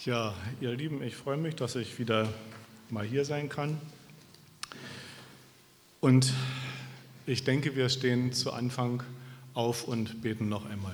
Ja, ihr Lieben, ich freue mich, dass ich wieder mal hier sein kann. Und ich denke, wir stehen zu Anfang auf und beten noch einmal.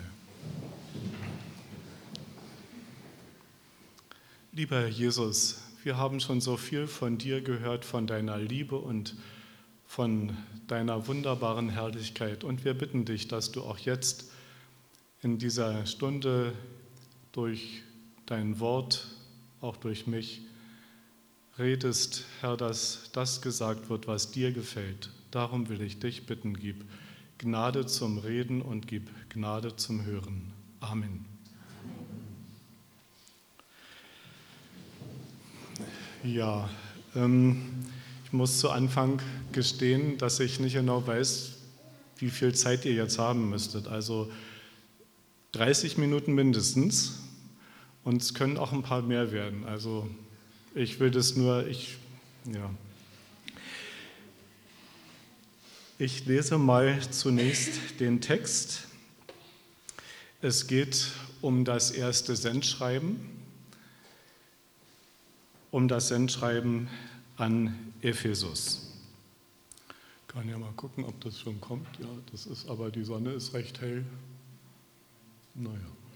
Lieber Herr Jesus, wir haben schon so viel von dir gehört, von deiner Liebe und von deiner wunderbaren Herrlichkeit. Und wir bitten dich, dass du auch jetzt in dieser Stunde durch dein Wort, auch durch mich, redest, Herr, dass das gesagt wird, was dir gefällt. Darum will ich dich bitten, gib Gnade zum Reden und gib Gnade zum Hören. Amen. Ja, ich muss zu Anfang gestehen, dass ich nicht genau weiß, wie viel Zeit ihr jetzt haben müsstet. Also 30 Minuten mindestens. Und es können auch ein paar mehr werden. Also ich will das nur, Ich lese mal zunächst den Text. Es geht um das erste Sendschreiben, an Ephesus. Ich kann ja mal gucken, ob das schon kommt. Ja, das ist, aber die Sonne ist recht hell. Naja.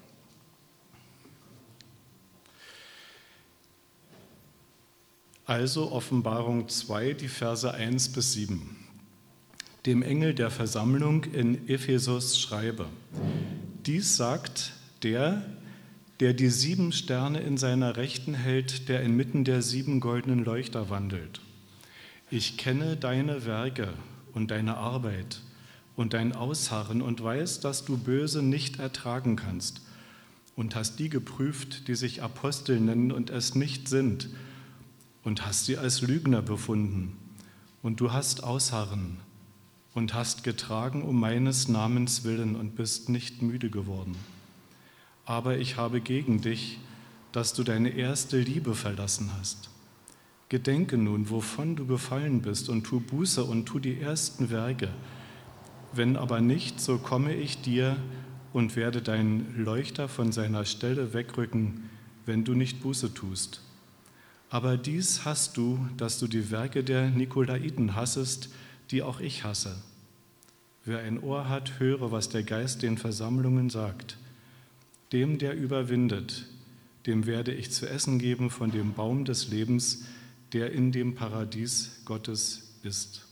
Also Offenbarung 2, die Verse 1 bis 7. Dem Engel der Versammlung in Ephesus schreibe: Dies sagt der die 7 Sterne in seiner Rechten hält, der inmitten der 7 goldenen Leuchter wandelt. Ich kenne deine Werke und deine Arbeit und dein Ausharren und weiß, dass du Böse nicht ertragen kannst und hast die geprüft, die sich Apostel nennen und es nicht sind, und hast sie als Lügner befunden. Und du hast Ausharren und hast getragen um meines Namens willen und bist nicht müde geworden. Aber ich habe gegen dich, dass du deine erste Liebe verlassen hast. Gedenke nun, wovon du gefallen bist, und tu Buße und tu die ersten Werke. Wenn aber nicht, so komme ich dir und werde deinen Leuchter von seiner Stelle wegrücken, wenn du nicht Buße tust. Aber dies hast du, dass du die Werke der Nikolaiten hassest, die auch ich hasse. Wer ein Ohr hat, höre, was der Geist den Versammlungen sagt. Dem, der überwindet, dem werde ich zu essen geben von dem Baum des Lebens, der in dem Paradies Gottes ist.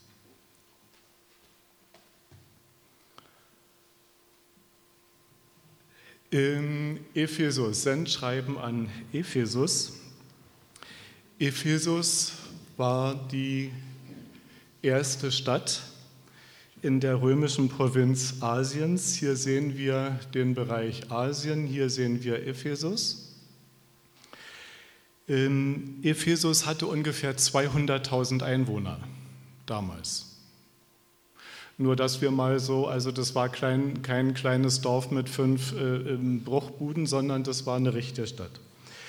In Ephesus, Sendschreiben an Ephesus. Ephesus war die erste Stadt in der römischen Provinz Asiens. Hier sehen wir den Bereich Asien, hier sehen wir Ephesus. Ephesus hatte ungefähr 200.000 Einwohner damals. Nur, dass wir mal so, also das war kein kleines Dorf mit 5 Bruchbuden, sondern das war eine richtige Stadt.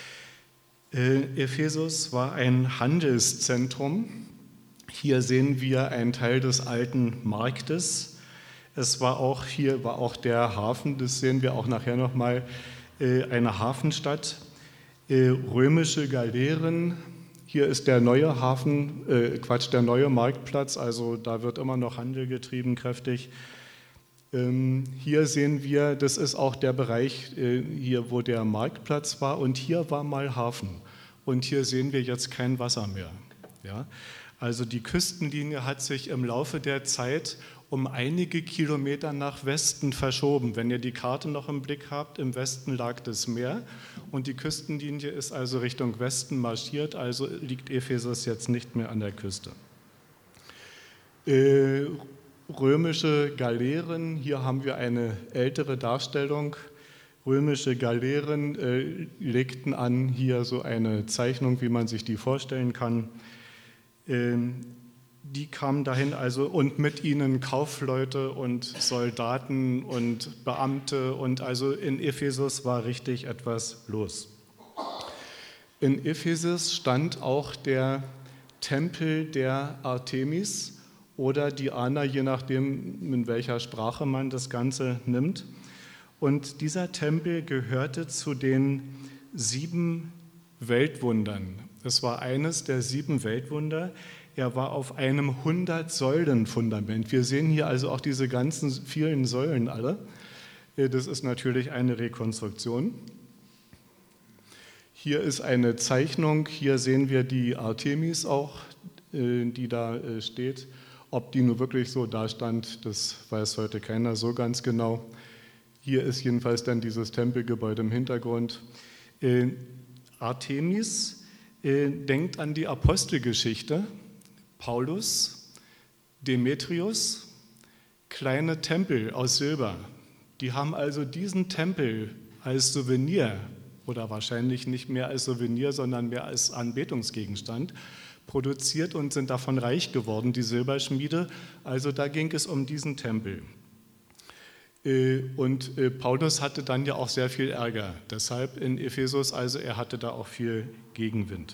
Ephesus war ein Handelszentrum. Hier sehen wir einen Teil des alten Marktes. Hier war auch der Hafen, das sehen wir auch nachher nochmal, eine Hafenstadt. Römische Galeeren, hier ist der neue der neue Marktplatz, also da wird immer noch Handel getrieben, kräftig. Hier sehen wir, das ist auch der Bereich, hier wo der Marktplatz war, und hier war mal Hafen. Und hier sehen wir jetzt kein Wasser mehr. Ja? Also die Küstenlinie hat sich im Laufe der Zeit um einige Kilometer nach Westen verschoben. Wenn ihr die Karte noch im Blick habt, im Westen lag das Meer und die Küstenlinie ist also Richtung Westen marschiert, also liegt Ephesus jetzt nicht mehr an der Küste. Römische Galeeren, hier haben wir eine ältere Darstellung. Römische Galeeren legten an, hier so eine Zeichnung, wie man sich die vorstellen kann. Die kamen dahin, also, und mit ihnen Kaufleute und Soldaten und Beamte, und also in Ephesus war richtig etwas los. In Ephesus stand auch der Tempel der Artemis oder Diana, je nachdem, in welcher Sprache man das Ganze nimmt. Und dieser Tempel gehörte zu den 7 Weltwundern. Es war eines der 7 Weltwunder. Er war auf einem 100-Säulen-Fundament. Wir sehen hier also auch diese ganzen vielen Säulen alle. Das ist natürlich eine Rekonstruktion. Hier ist eine Zeichnung. Hier sehen wir die Artemis auch, die da steht. Ob die nur wirklich so da stand, das weiß heute keiner so ganz genau. Hier ist jedenfalls dann dieses Tempelgebäude im Hintergrund. Artemis denkt an die Apostelgeschichte. Paulus, Demetrius, kleine Tempel aus Silber. Die haben also diesen Tempel als Souvenir oder wahrscheinlich nicht mehr als Souvenir, sondern mehr als Anbetungsgegenstand produziert und sind davon reich geworden, die Silberschmiede. Also da ging es um diesen Tempel. Und Paulus hatte dann ja auch sehr viel Ärger, deshalb in Ephesus, also er hatte da auch viel Gegenwind.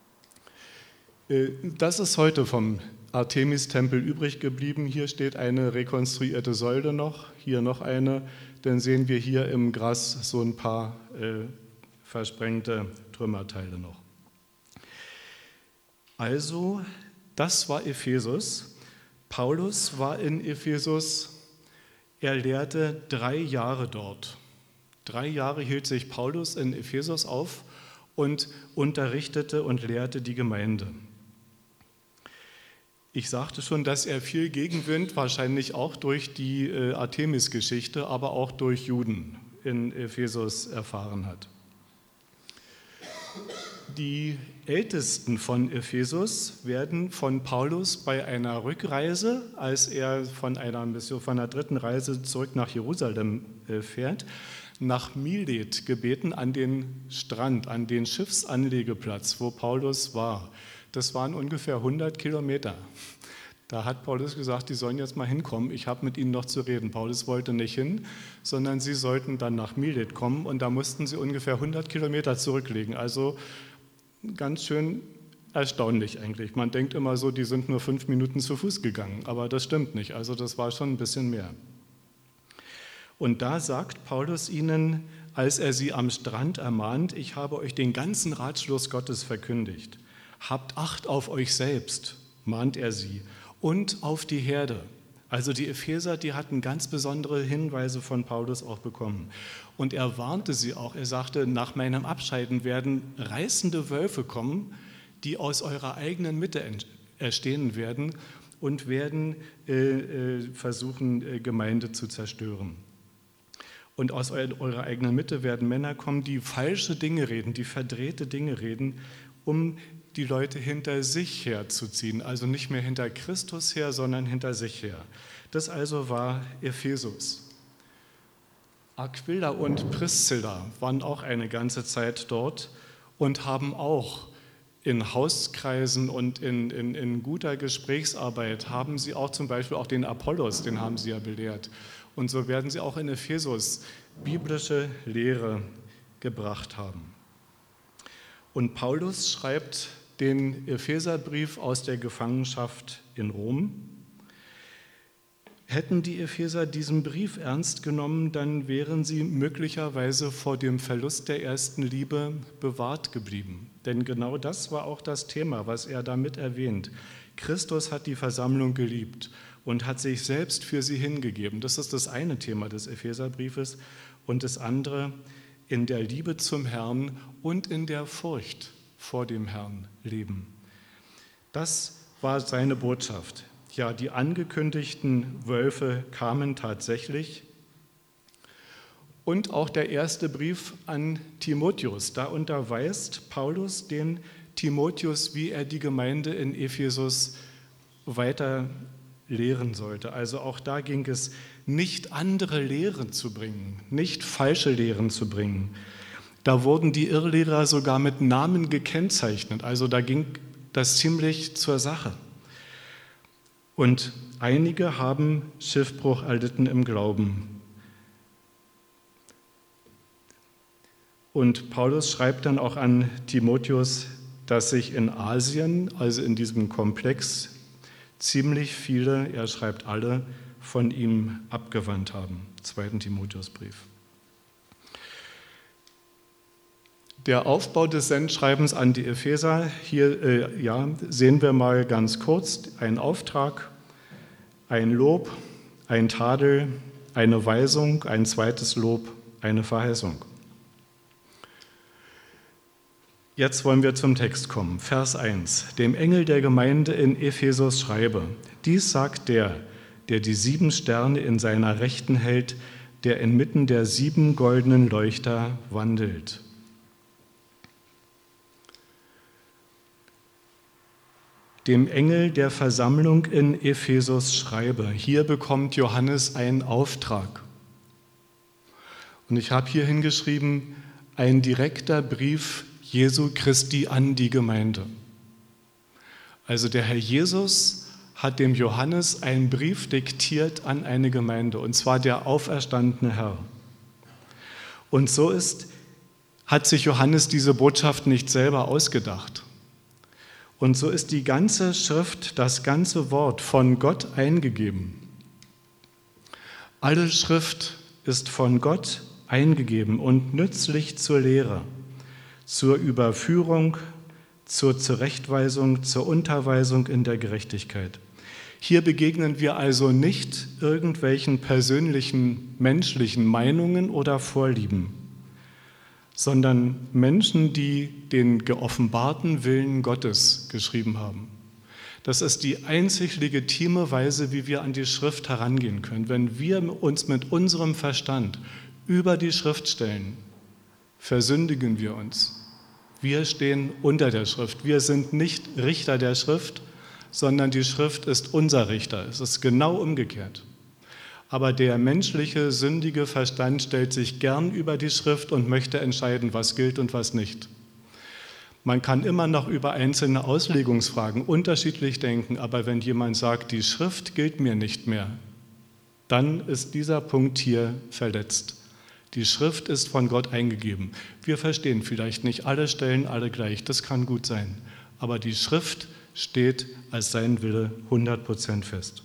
Das ist heute vom Artemis-Tempel übrig geblieben. Hier steht eine rekonstruierte Säule noch, hier noch eine. Dann sehen wir hier im Gras so ein paar versprengte Trümmerteile noch. Also, das war Ephesus. Paulus war in Ephesus. Er lehrte 3 Jahre dort. 3 Jahre hielt sich Paulus in Ephesus auf und unterrichtete und lehrte die Gemeinde. Ich sagte schon, dass er viel Gegenwind, wahrscheinlich auch durch die Artemis-Geschichte, aber auch durch Juden in Ephesus erfahren hat. Die Ältesten von Ephesus werden von Paulus bei einer Rückreise, als er von einer 3. Reise zurück nach Jerusalem fährt, nach Milet gebeten, an den Strand, an den Schiffsanlegeplatz, wo Paulus war. Das waren ungefähr 100 Kilometer. Da hat Paulus gesagt, die sollen jetzt mal hinkommen, ich habe mit ihnen noch zu reden. Paulus wollte nicht hin, sondern sie sollten dann nach Milet kommen und da mussten sie ungefähr 100 Kilometer zurücklegen. Also ganz schön erstaunlich eigentlich. Man denkt immer so, die sind nur 5 Minuten zu Fuß gegangen, aber das stimmt nicht. Also das war schon ein bisschen mehr. Und da sagt Paulus ihnen, als er sie am Strand ermahnt, ich habe euch den ganzen Ratschluss Gottes verkündigt. Habt Acht auf euch selbst, mahnt er sie, und auf die Herde. Also die Epheser, die hatten ganz besondere Hinweise von Paulus auch bekommen. Und er warnte sie auch, er sagte, nach meinem Abscheiden werden reißende Wölfe kommen, die aus eurer eigenen Mitte erstehen werden und werden versuchen, Gemeinde zu zerstören. Und aus eurer eigenen Mitte werden Männer kommen, die falsche Dinge reden, die verdrehte Dinge reden, um die Leute hinter sich herzuziehen. Also nicht mehr hinter Christus her, sondern hinter sich her. Das also war Ephesus. Aquila und Priscilla waren auch eine ganze Zeit dort und haben auch in Hauskreisen und in guter Gesprächsarbeit haben sie auch zum Beispiel auch den Apollos, den haben sie ja belehrt. Und so werden sie auch in Ephesus biblische Lehre gebracht haben. Und Paulus schreibt den Epheserbrief aus der Gefangenschaft in Rom. Hätten die Epheser diesen Brief ernst genommen, dann wären sie möglicherweise vor dem Verlust der ersten Liebe bewahrt geblieben. Denn genau das war auch das Thema, was er damit erwähnt. Christus hat die Versammlung geliebt und hat sich selbst für sie hingegeben. Das ist das eine Thema des Epheserbriefes. Und das andere, in der Liebe zum Herrn und in der Furcht vor dem Herrn leben. Das war seine Botschaft. Ja, die angekündigten Wölfe kamen tatsächlich. Und auch der erste Brief an Timotheus, da unterweist Paulus den Timotheus, wie er die Gemeinde in Ephesus weiter lehren sollte. Also auch da ging es nicht andere Lehren zu bringen, nicht falsche Lehren zu bringen. Da wurden die Irrlehrer sogar mit Namen gekennzeichnet. Also da ging das ziemlich zur Sache. Und einige haben Schiffbruch erlitten im Glauben. Und Paulus schreibt dann auch an Timotheus, dass sich in Asien, also in diesem Komplex, ziemlich viele, er schreibt alle, von ihm abgewandt haben. 2. Timotheusbrief. Der Aufbau des Sendschreibens an die Epheser, hier sehen wir mal ganz kurz: ein Auftrag, ein Lob, ein Tadel, eine Weisung, ein zweites Lob, eine Verheißung. Jetzt wollen wir zum Text kommen. Vers 1. Dem Engel der Gemeinde in Ephesus schreibe: Dies sagt der die 7 Sterne in seiner Rechten hält, der inmitten der 7 goldenen Leuchter wandelt. Dem Engel der Versammlung in Ephesus schreibe. Hier bekommt Johannes einen Auftrag. Und ich habe hier hingeschrieben, ein direkter Brief Jesu Christi an die Gemeinde. Also der Herr Jesus hat dem Johannes einen Brief diktiert an eine Gemeinde, und zwar der auferstandene Herr. Und so hat sich Johannes diese Botschaft nicht selber ausgedacht. Und so ist die ganze Schrift, das ganze Wort von Gott eingegeben. Alle Schrift ist von Gott eingegeben und nützlich zur Lehre, zur Überführung, zur Zurechtweisung, zur Unterweisung in der Gerechtigkeit. Hier begegnen wir also nicht irgendwelchen persönlichen menschlichen Meinungen oder Vorlieben, sondern Menschen, die den geoffenbarten Willen Gottes geschrieben haben. Das ist die einzig legitime Weise, wie wir an die Schrift herangehen können. Wenn wir uns mit unserem Verstand über die Schrift stellen, versündigen wir uns. Wir stehen unter der Schrift. Wir sind nicht Richter der Schrift, sondern die Schrift ist unser Richter. Es ist genau umgekehrt. Aber der menschliche, sündige Verstand stellt sich gern über die Schrift und möchte entscheiden, was gilt und was nicht. Man kann immer noch über einzelne Auslegungsfragen unterschiedlich denken, aber wenn jemand sagt, die Schrift gilt mir nicht mehr, dann ist dieser Punkt hier verletzt. Die Schrift ist von Gott eingegeben. Wir verstehen vielleicht nicht alle Stellen alle gleich, das kann gut sein, aber die Schrift steht als sein Wille 100% fest.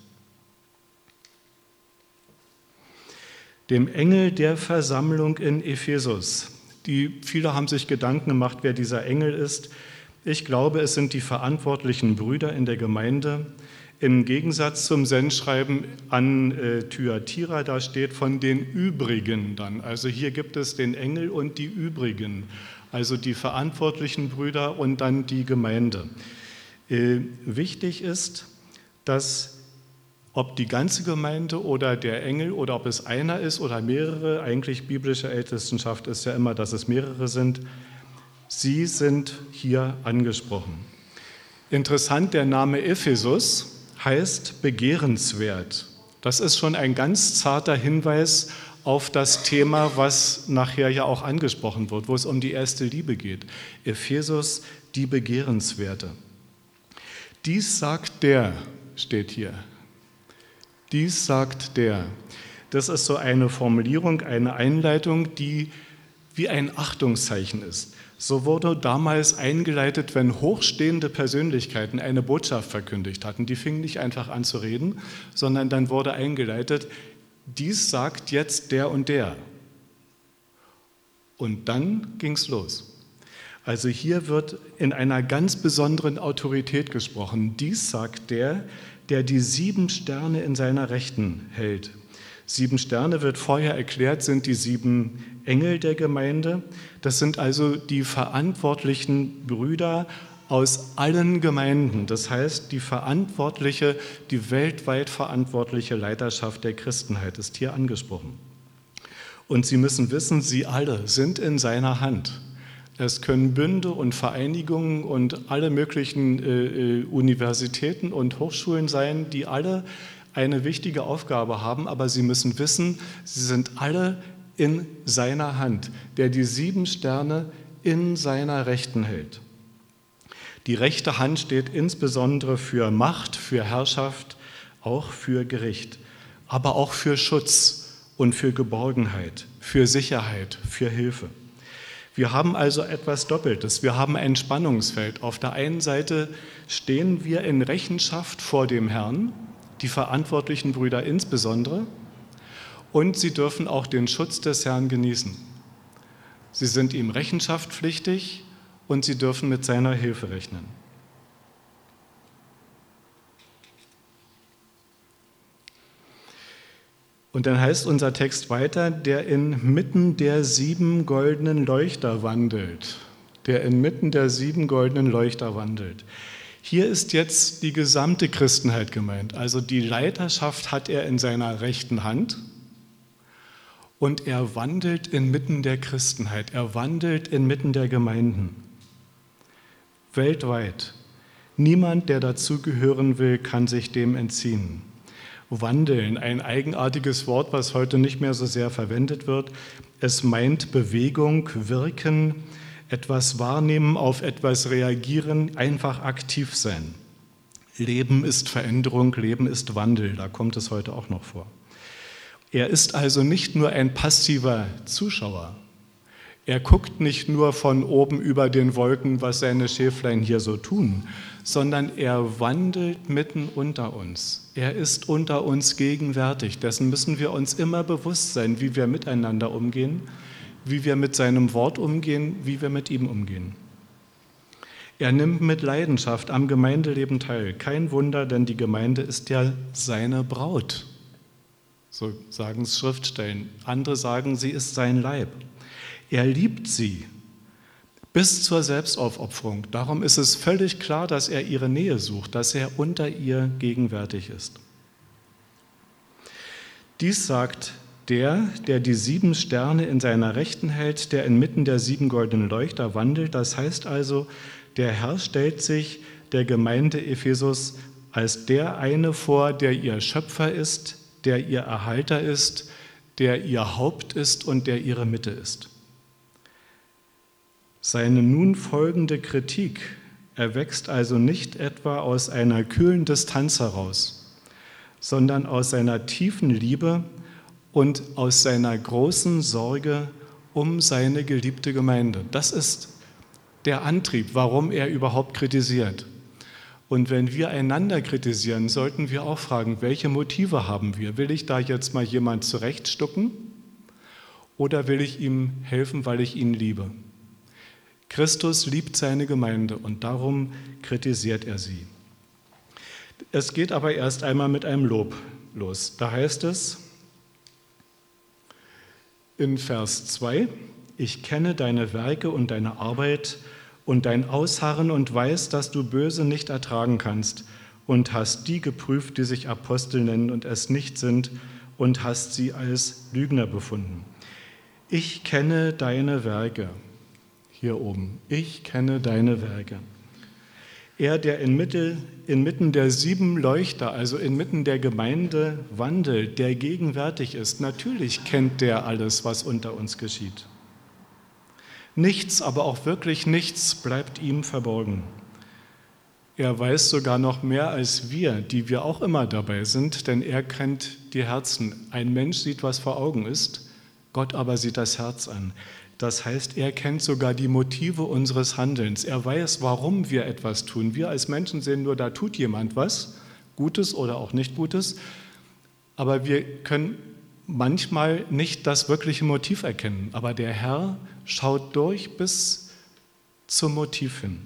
Dem Engel der Versammlung in Ephesus. Viele haben sich Gedanken gemacht, wer dieser Engel ist. Ich glaube, es sind die verantwortlichen Brüder in der Gemeinde. Im Gegensatz zum Sendschreiben an Thyatira, da steht von den Übrigen dann. Also hier gibt es den Engel und die Übrigen, also die verantwortlichen Brüder und dann die Gemeinde. Wichtig ist, dass ob die ganze Gemeinde oder der Engel oder ob es einer ist oder mehrere, eigentlich biblische Ältestenschaft ist ja immer, dass es mehrere sind, sie sind hier angesprochen. Interessant, der Name Ephesus heißt begehrenswert. Das ist schon ein ganz zarter Hinweis auf das Thema, was nachher ja auch angesprochen wird, wo es um die erste Liebe geht. Ephesus, die Begehrenswerte. Dies sagt der, steht hier. Dies sagt der. Das ist so eine Formulierung, eine Einleitung, die wie ein Achtungszeichen ist. So wurde damals eingeleitet, wenn hochstehende Persönlichkeiten eine Botschaft verkündigt hatten. Die fingen nicht einfach an zu reden, sondern dann wurde eingeleitet, dies sagt jetzt der und der. Und dann ging es los. Also hier wird in einer ganz besonderen Autorität gesprochen. Dies sagt der die 7 Sterne in seiner Rechten hält. 7 Sterne, wird vorher erklärt, sind die 7 Engel der Gemeinde. Das sind also die verantwortlichen Brüder aus allen Gemeinden. Das heißt, die weltweit verantwortliche Leiterschaft der Christenheit ist hier angesprochen. Und Sie müssen wissen, sie alle sind in seiner Hand. Es können Bünde und Vereinigungen und alle möglichen Universitäten und Hochschulen sein, die alle eine wichtige Aufgabe haben, aber Sie müssen wissen, sie sind alle in seiner Hand, der die 7 Sterne in seiner Rechten hält. Die rechte Hand steht insbesondere für Macht, für Herrschaft, auch für Gericht, aber auch für Schutz und für Geborgenheit, für Sicherheit, für Hilfe. Wir haben also etwas Doppeltes. Wir haben ein Spannungsfeld. Auf der einen Seite stehen wir in Rechenschaft vor dem Herrn, die verantwortlichen Brüder insbesondere, und sie dürfen auch den Schutz des Herrn genießen. Sie sind ihm rechenschaftspflichtig und sie dürfen mit seiner Hilfe rechnen. Und dann heißt unser Text weiter, der inmitten der 7 goldenen Leuchter wandelt. Der inmitten der 7 goldenen Leuchter wandelt. Hier ist jetzt die gesamte Christenheit gemeint. Also die Leiterschaft hat er in seiner rechten Hand und er wandelt inmitten der Christenheit. Er wandelt inmitten der Gemeinden. Weltweit. Niemand, der dazugehören will, kann sich dem entziehen. Wandeln, ein eigenartiges Wort, was heute nicht mehr so sehr verwendet wird. Es meint Bewegung, Wirken, etwas wahrnehmen, auf etwas reagieren, einfach aktiv sein. Leben ist Veränderung, Leben ist Wandel, da kommt es heute auch noch vor. Er ist also nicht nur ein passiver Zuschauer. Er guckt nicht nur von oben über den Wolken, was seine Schäflein hier so tun, sondern er wandelt mitten unter uns. Er ist unter uns gegenwärtig. Dessen müssen wir uns immer bewusst sein, wie wir miteinander umgehen, wie wir mit seinem Wort umgehen, wie wir mit ihm umgehen. Er nimmt mit Leidenschaft am Gemeindeleben teil. Kein Wunder, denn die Gemeinde ist ja seine Braut. So sagen es Schriftstellen. Andere sagen, sie ist sein Leib. Er liebt sie bis zur Selbstaufopferung. Darum ist es völlig klar, dass er ihre Nähe sucht, dass er unter ihr gegenwärtig ist. Dies sagt der die 7 Sterne in seiner Rechten hält, der inmitten der 7 goldenen Leuchter wandelt. Das heißt also, der Herr stellt sich der Gemeinde Ephesus als der eine vor, der ihr Schöpfer ist, der ihr Erhalter ist, der ihr Haupt ist und der ihre Mitte ist. Seine nun folgende Kritik erwächst also nicht etwa aus einer kühlen Distanz heraus, sondern aus seiner tiefen Liebe und aus seiner großen Sorge um seine geliebte Gemeinde. Das ist der Antrieb, warum er überhaupt kritisiert. Und wenn wir einander kritisieren, sollten wir auch fragen, welche Motive haben wir? Will ich da jetzt mal jemand zurechtstucken oder will ich ihm helfen, weil ich ihn liebe? Christus liebt seine Gemeinde und darum kritisiert er sie. Es geht aber erst einmal mit einem Lob los. Da heißt es in Vers 2, ich kenne deine Werke und deine Arbeit und dein Ausharren und weiß, dass du Böse nicht ertragen kannst und hast die geprüft, die sich Apostel nennen und es nicht sind und hast sie als Lügner befunden. Ich kenne deine Werke. Hier oben. Ich kenne deine Werke. Er, der inmitten der 7 Leuchter, also inmitten der Gemeinde wandelt, der gegenwärtig ist, natürlich kennt der alles, was unter uns geschieht. Nichts, aber auch wirklich nichts bleibt ihm verborgen. Er weiß sogar noch mehr als wir, die wir auch immer dabei sind, denn er kennt die Herzen. Ein Mensch sieht, was vor Augen ist, Gott aber sieht das Herz an. Das heißt, er kennt sogar die Motive unseres Handelns. Er weiß, warum wir etwas tun. Wir als Menschen sehen nur, da tut jemand was, Gutes oder auch nicht Gutes, aber wir können manchmal nicht das wirkliche Motiv erkennen. Aber der Herr schaut durch bis zum Motiv hin.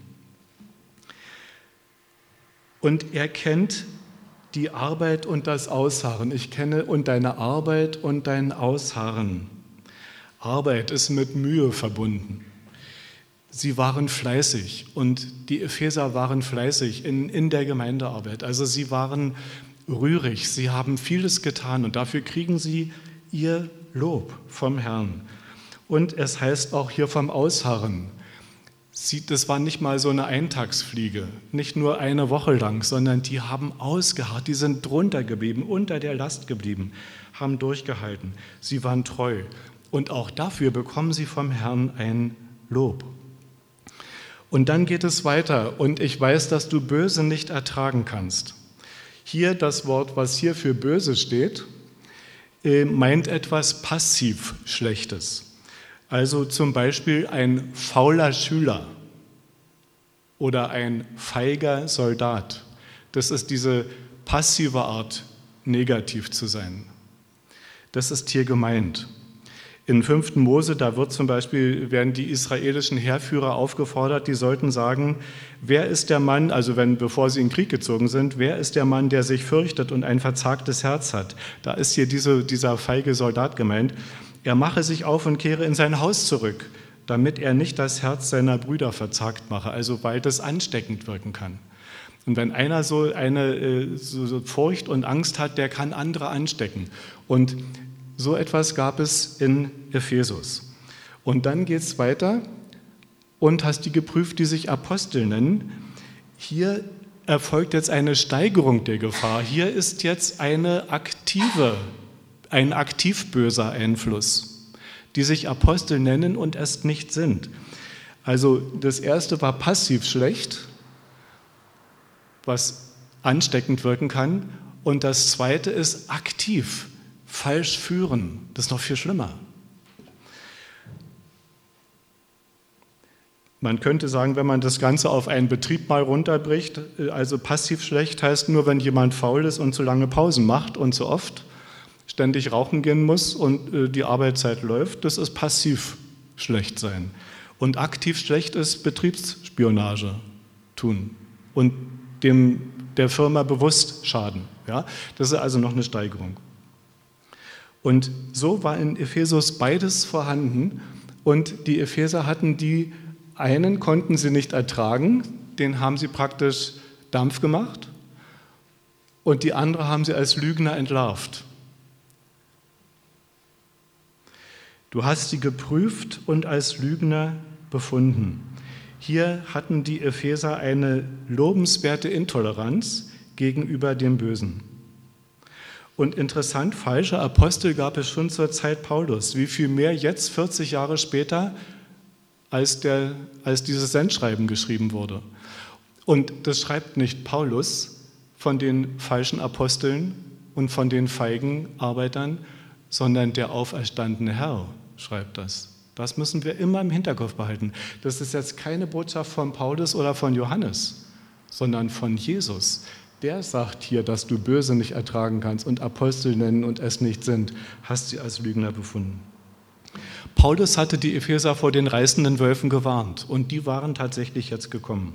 Und er kennt die Arbeit und das Ausharren. Ich kenne und deine Arbeit und dein Ausharren. Arbeit ist mit Mühe verbunden. Sie waren fleißig und die Epheser waren fleißig in der Gemeindearbeit. Also sie waren rührig, sie haben vieles getan und dafür kriegen sie ihr Lob vom Herrn. Und es heißt auch hier vom Ausharren. Das war nicht mal so eine Eintagsfliege, nicht nur eine Woche lang, sondern die haben ausgeharrt, die sind drunter geblieben, unter der Last geblieben, haben durchgehalten. Sie waren treu. Und auch dafür bekommen sie vom Herrn ein Lob. Und dann geht es weiter. Und ich weiß, dass du Böse nicht ertragen kannst. Hier das Wort, was hier für böse steht, meint etwas passiv Schlechtes. Also zum Beispiel ein fauler Schüler oder ein feiger Soldat. Das ist diese passive Art, negativ zu sein. Das ist hier gemeint. In 5. Mose, da werden die israelischen Heerführer aufgefordert, die sollten sagen, wer ist der Mann, also bevor sie in den Krieg gezogen sind, wer ist der Mann, der sich fürchtet und ein verzagtes Herz hat? Da ist hier dieser feige Soldat gemeint. Er mache sich auf und kehre in sein Haus zurück, damit er nicht das Herz seiner Brüder verzagt mache, also weil das ansteckend wirken kann. Und wenn einer so Furcht und Angst hat, der kann andere anstecken. Und so etwas gab es in Ephesus. Und dann geht es weiter. Und hast die geprüft, die sich Apostel nennen. Hier erfolgt jetzt eine Steigerung der Gefahr. Hier ist jetzt ein aktiv böser Einfluss, die sich Apostel nennen und es nicht sind. Also das erste war passiv schlecht, was ansteckend wirken kann. Und das zweite ist aktiv, falsch führen. Das ist noch viel schlimmer. Man könnte sagen, wenn man das Ganze auf einen Betrieb mal runterbricht, also passiv schlecht heißt nur, wenn jemand faul ist und zu lange Pausen macht und zu oft, ständig rauchen gehen muss und die Arbeitszeit läuft, das ist passiv schlecht sein. Und aktiv schlecht ist Betriebsspionage tun und der Firma bewusst schaden. Ja? Das ist also noch eine Steigerung. Und so war in Ephesus beides vorhanden und die Epheser hatten einen konnten sie nicht ertragen, den haben sie praktisch Dampf gemacht und die andere haben sie als Lügner entlarvt. Du hast sie geprüft und als Lügner befunden. Hier hatten die Epheser eine lobenswerte Intoleranz gegenüber dem Bösen. Und interessant, falsche Apostel gab es schon zur Zeit Paulus. Wie viel mehr jetzt, 40 Jahre später, als dieses Sendschreiben geschrieben wurde. Und das schreibt nicht Paulus von den falschen Aposteln und von den feigen Arbeitern, sondern der auferstandene Herr schreibt das. Das müssen wir immer im Hinterkopf behalten. Das ist jetzt keine Botschaft von Paulus oder von Johannes, sondern von Jesus. Der sagt hier, dass du Böse nicht ertragen kannst und Apostel nennen und es nicht sind, hast sie als Lügner befunden. Paulus hatte die Epheser vor den reißenden Wölfen gewarnt und die waren tatsächlich jetzt gekommen.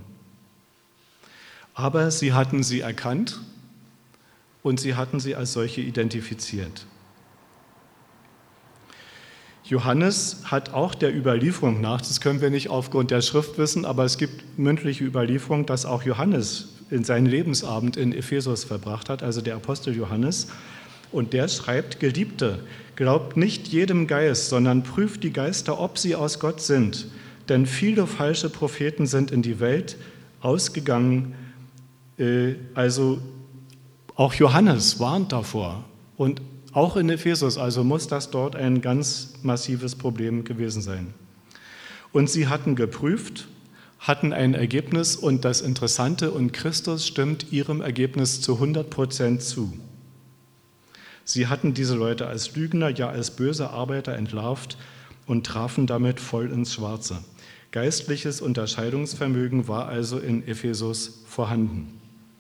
Aber sie hatten sie erkannt und sie hatten sie als solche identifiziert. Johannes hat auch der Überlieferung nach, das können wir nicht aufgrund der Schrift wissen, aber es gibt mündliche Überlieferung, dass auch Johannes in seinen Lebensabend in Ephesus verbracht hat, also der Apostel Johannes. Und der schreibt, Geliebte, glaubt nicht jedem Geist, sondern prüft die Geister, ob sie aus Gott sind. Denn viele falsche Propheten sind in die Welt ausgegangen. Also auch Johannes warnt davor. Und auch in Ephesus, also muss das dort ein ganz massives Problem gewesen sein. Und sie hatten geprüft, hatten ein Ergebnis und das Interessante, und Christus stimmt ihrem Ergebnis zu 100% zu. Sie hatten diese Leute als Lügner, ja als böse Arbeiter entlarvt und trafen damit voll ins Schwarze. Geistliches Unterscheidungsvermögen war also in Ephesus vorhanden.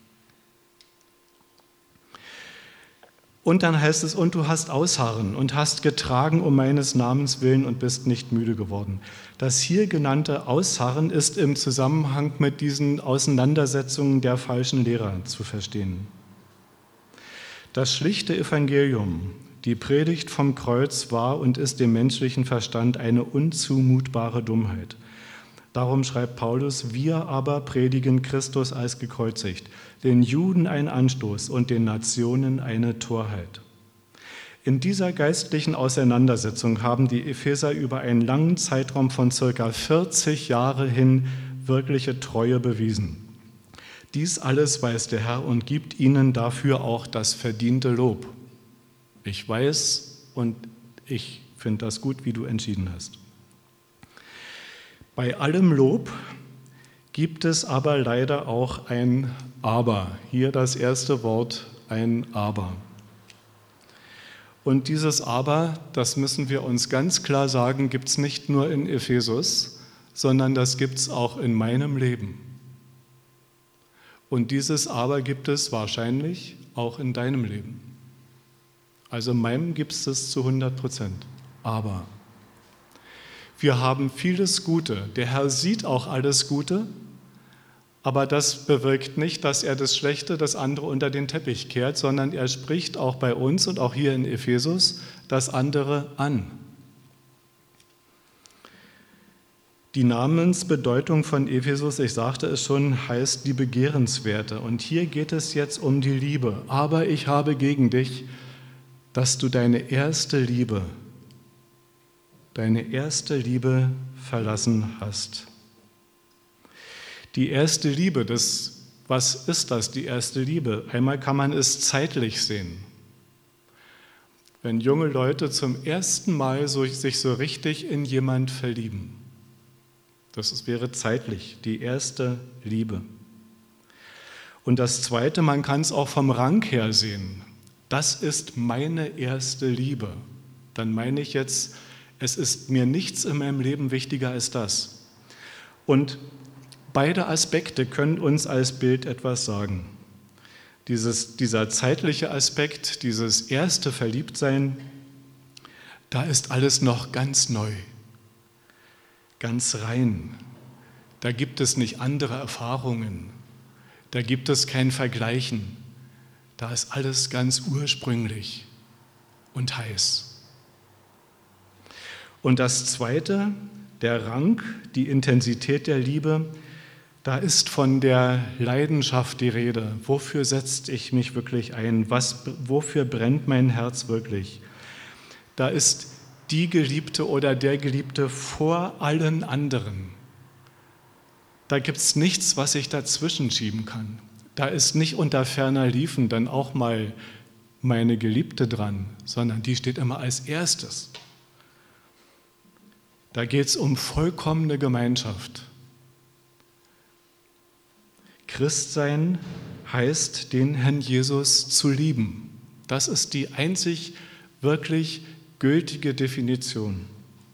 Und dann heißt es, und du hast ausharren und hast getragen um meines Namens willen und bist nicht müde geworden. Das hier genannte Ausharren ist im Zusammenhang mit diesen Auseinandersetzungen der falschen Lehrer zu verstehen. Das schlichte Evangelium, die Predigt vom Kreuz, war und ist dem menschlichen Verstand eine unzumutbare Dummheit. Darum schreibt Paulus, wir aber predigen Christus als gekreuzigt, den Juden ein Anstoß und den Nationen eine Torheit. In dieser geistlichen Auseinandersetzung haben die Epheser über einen langen Zeitraum von ca. 40 Jahre hin wirkliche Treue bewiesen. Dies alles weiß der Herr und gibt ihnen dafür auch das verdiente Lob. Ich weiß und ich finde das gut, wie du entschieden hast. Bei allem Lob gibt es aber leider auch ein Aber. Hier das erste Wort, ein Aber. Und dieses Aber, das müssen wir uns ganz klar sagen, gibt es nicht nur in Ephesus, sondern das gibt es auch in meinem Leben. Und dieses Aber gibt es wahrscheinlich auch in deinem Leben. Also in meinem gibt es das zu 100%. Aber wir haben vieles Gute. Der Herr sieht auch alles Gute, aber das bewirkt nicht, dass er das Schlechte, das andere unter den Teppich kehrt, sondern er spricht auch bei uns und auch hier in Ephesus das andere an. Die Namensbedeutung von Ephesus, ich sagte es schon, heißt die Begehrenswerte. Und hier geht es jetzt um die Liebe. Aber ich habe gegen dich, dass du deine erste Liebe verlassen hast. Die erste Liebe, was ist das, die erste Liebe? Einmal kann man es zeitlich sehen. Wenn junge Leute zum ersten Mal sich so richtig in jemand verlieben. Das wäre zeitlich die erste Liebe. Und das Zweite, man kann es auch vom Rang her sehen. Das ist meine erste Liebe. Dann meine ich jetzt, es ist mir nichts in meinem Leben wichtiger als das. Und beide Aspekte können uns als Bild etwas sagen. Dieser zeitliche Aspekt, dieses erste Verliebtsein, da ist alles noch ganz neu. Ganz rein. Da gibt es nicht andere Erfahrungen. Da gibt es kein Vergleichen. Da ist alles ganz ursprünglich und heiß. Und das Zweite, der Rang, die Intensität der Liebe, da ist von der Leidenschaft die Rede. Wofür setze ich mich wirklich ein? Wofür brennt mein Herz wirklich? Da ist die Geliebte oder der Geliebte vor allen anderen. Da gibt es nichts, was ich dazwischen schieben kann. Da ist nicht unter ferner Liefen dann auch mal meine Geliebte dran, sondern die steht immer als erstes. Da geht es um vollkommene Gemeinschaft. Christsein heißt, den Herrn Jesus zu lieben. Das ist die einzig wirklich gültige Definition.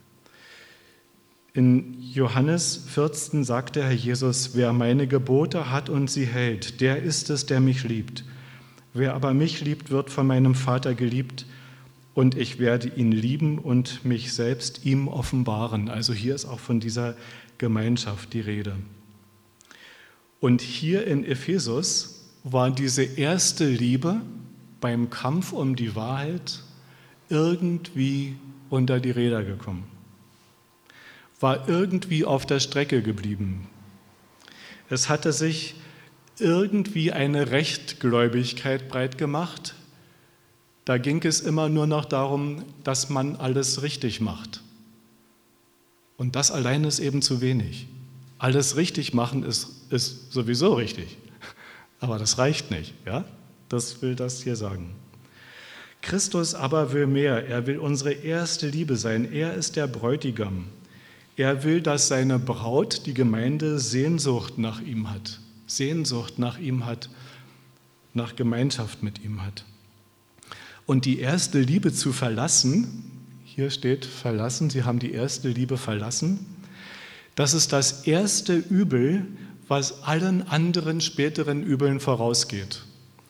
In Johannes 14 sagt der Herr Jesus, wer meine Gebote hat und sie hält, der ist es, der mich liebt. Wer aber mich liebt, wird von meinem Vater geliebt und ich werde ihn lieben und mich selbst ihm offenbaren. Also hier ist auch von dieser Gemeinschaft die Rede. Und hier in Ephesus war diese erste Liebe beim Kampf um die Wahrheit irgendwie unter die Räder gekommen, war irgendwie auf der Strecke geblieben. Es hatte sich irgendwie eine Rechtgläubigkeit breit gemacht. Da ging es immer nur noch darum, dass man alles richtig macht. Und das allein ist eben zu wenig. Alles richtig machen ist sowieso richtig, aber das reicht nicht. Ja? Das will das hier sagen. Christus aber will mehr. Er will unsere erste Liebe sein. Er ist der Bräutigam. Er will, dass seine Braut, die Gemeinde, Sehnsucht nach ihm hat. Sehnsucht nach ihm hat, nach Gemeinschaft mit ihm hat. Und die erste Liebe zu verlassen, hier steht verlassen, sie haben die erste Liebe verlassen, das ist das erste Übel, was allen anderen späteren Übeln vorausgeht.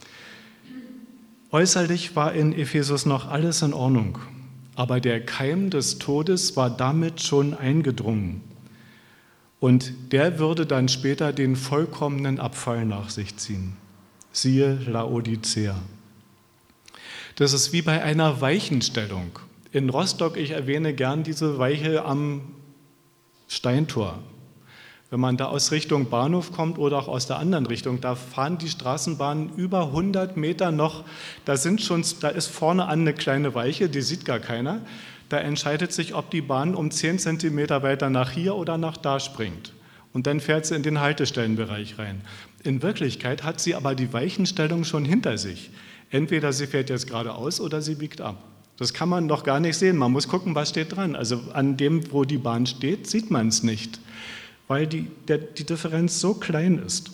Äußerlich war in Ephesus noch alles in Ordnung, aber der Keim des Todes war damit schon eingedrungen. Und der würde dann später den vollkommenen Abfall nach sich ziehen. Siehe Laodicea. Das ist wie bei einer Weichenstellung. In Rostock, ich erwähne gern diese Weiche am Steintor. Wenn man da aus Richtung Bahnhof kommt oder auch aus der anderen Richtung, da fahren die Straßenbahnen über 100 Meter noch, da ist vorne an eine kleine Weiche, die sieht gar keiner. Da entscheidet sich, ob die Bahn um 10 Zentimeter weiter nach hier oder nach da springt. Und dann fährt sie in den Haltestellenbereich rein. In Wirklichkeit hat sie aber die Weichenstellung schon hinter sich. Entweder sie fährt jetzt geradeaus oder sie biegt ab. Das kann man doch gar nicht sehen. Man muss gucken, was steht dran. Also an dem, wo die Bahn steht, sieht man es nicht, weil die Differenz so klein ist.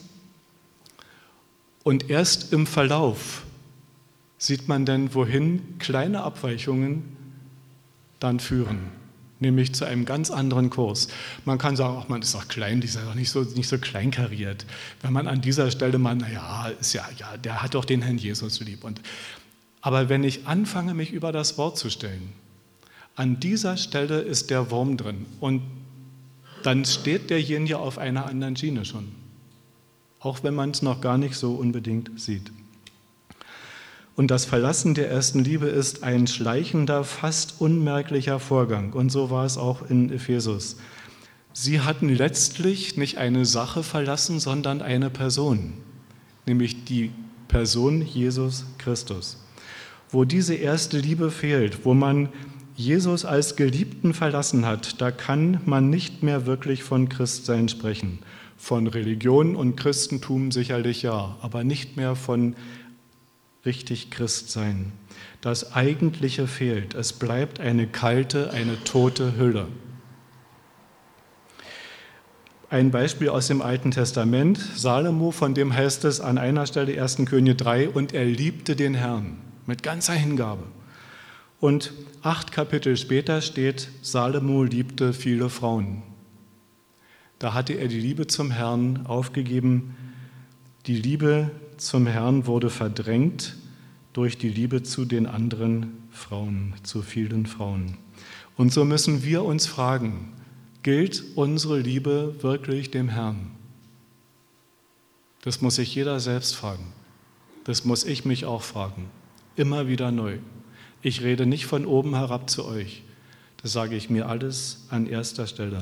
Und erst im Verlauf sieht man dann, wohin kleine Abweichungen dann führen, nämlich zu einem ganz anderen Kurs. Man kann sagen, ach, man ist doch klein, die ist ja doch nicht so kleinkariert. Wenn man an dieser Stelle mal, der hat doch den Herrn Jesus lieb. Aber wenn ich anfange, mich über das Wort zu stellen, An dieser Stelle ist der Wurm drin und dann steht derjenige auf einer anderen Schiene schon, auch wenn man es noch gar nicht so unbedingt sieht. Und das Verlassen der ersten Liebe ist ein schleichender, fast unmerklicher Vorgang. Und so war es auch in Ephesus. Sie hatten letztlich nicht eine Sache verlassen, sondern eine Person, nämlich die Person Jesus Christus. Wo diese erste Liebe fehlt, wo man Jesus als Geliebten verlassen hat, da kann man nicht mehr wirklich von Christsein sprechen. Von Religion und Christentum sicherlich ja, aber nicht mehr von richtig Christsein. Das Eigentliche fehlt. Es bleibt eine kalte, eine tote Hülle. Ein Beispiel aus dem Alten Testament. Salomo, von dem heißt es an einer Stelle 1. Könige 3, und er liebte den Herrn mit ganzer Hingabe. Und 8 Kapitel später steht, Salomo liebte viele Frauen. Da hatte er die Liebe zum Herrn aufgegeben. Die Liebe zum Herrn wurde verdrängt durch die Liebe zu den anderen Frauen, zu vielen Frauen. Und so müssen wir uns fragen, gilt unsere Liebe wirklich dem Herrn? Das muss sich jeder selbst fragen. Das muss ich mich auch fragen. Immer wieder neu. Ich rede nicht von oben herab zu euch. Das sage ich mir alles an erster Stelle.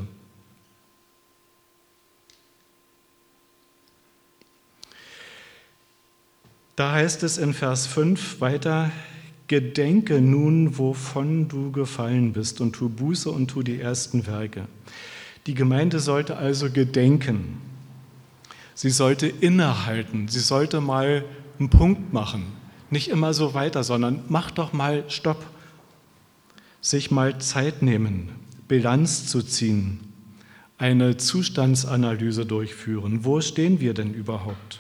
Da heißt es in Vers 5 weiter, gedenke nun, wovon du gefallen bist und tu Buße und tu die ersten Werke. Die Gemeinde sollte also gedenken. Sie sollte innehalten. Sie sollte mal einen Punkt machen. Nicht immer so weiter, sondern mach doch mal Stopp. Sich mal Zeit nehmen, Bilanz zu ziehen, eine Zustandsanalyse durchführen. Wo stehen wir denn überhaupt?